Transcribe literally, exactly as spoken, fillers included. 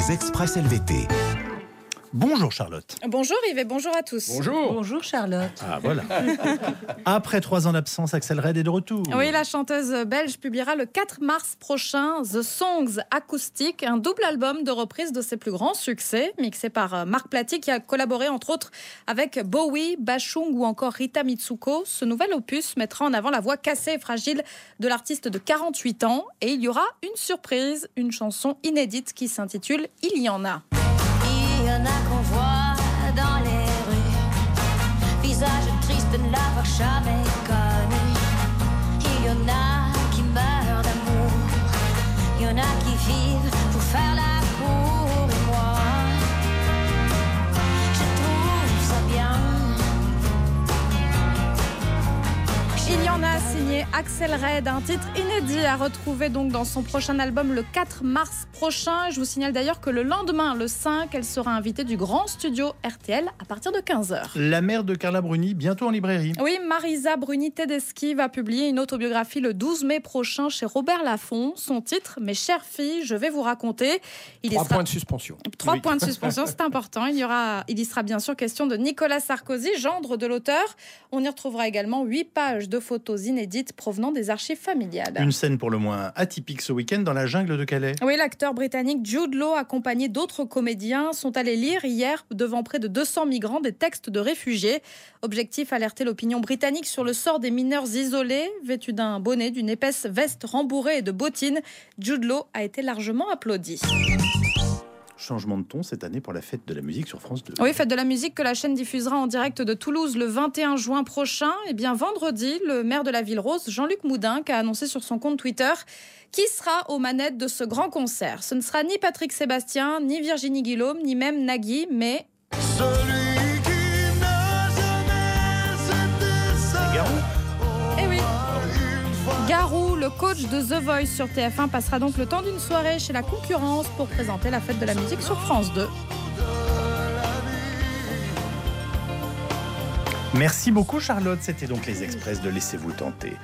Les Express L V T. Bonjour Charlotte. Bonjour Yves et bonjour à tous. Bonjour. Bonjour Charlotte. Ah voilà. Après trois ans d'absence, Axel Red est de retour. Oui, la chanteuse belge publiera le quatre mars prochain The Songs Acoustic, un double album de reprises de ses plus grands succès, mixé par Marc Platy qui a collaboré entre autres avec Bowie, Bashung ou encore Rita Mitsuko. Ce nouvel opus mettra en avant la voix cassée et fragile de l'artiste de quarante-huit ans et il y aura une surprise, une chanson inédite qui s'intitule Il y en a. Il y en a qu'on voit dans les rues, visage triste de ne l'avoir jamais connu. Il y en a qui meurent d'amour, il y en a qui vivent pour faire la cour. Et moi, je trouve ça bien. Il y en a signé Axel Red, un titre inédit à retrouver donc dans son prochain album le quatre mars prochain. Je vous signale d'ailleurs que le lendemain, le cinq, elle sera invitée du grand studio R T L à partir de quinze heures. La mère de Carla Bruni, bientôt en librairie. Oui, Marisa Bruni-Tedeschi va publier une autobiographie le douze mai prochain chez Robert Laffont. Son titre, Mes chères filles, je vais vous raconter. Il Trois y sera... points de suspension. Trois Oui. points de suspension, c'est important. Il y aura, il y sera bien sûr question de Nicolas Sarkozy, gendre de l'auteur. On y retrouvera également huit pages de photos inédites provenant des archives familiales. Une scène pour le moins atypique ce week-end dans la jungle de Calais. Oui, l'acteur britannique Jude Law, accompagné d'autres comédiens, sont allés lire hier devant près de deux cents migrants des textes de réfugiés. Objectif, alerter l'opinion britannique sur le sort des mineurs isolés. Vêtu d'un bonnet, d'une épaisse veste rembourrée et de bottines, Jude Law a été largement applaudi. Changement de ton cette année pour la fête de la musique sur France deux. Oui, fête de la musique que la chaîne diffusera en direct de Toulouse le vingt et un juin prochain. Et bien vendredi, le maire de la Ville Rose, Jean-Luc Moudinque, a annoncé sur son compte Twitter qui sera aux manettes de ce grand concert. Ce ne sera ni Patrick Sébastien, ni Virginie Guillaume, ni même Nagui, mais... Celui qui n'a jamais été seul. Garou. Eh oui, Une fois Garou, le coach de The Voice sur T F un, passera donc le temps d'une soirée chez la concurrence pour présenter la fête de la musique sur France deux. Merci beaucoup Charlotte, c'était donc les Express de Laissez-vous tenter.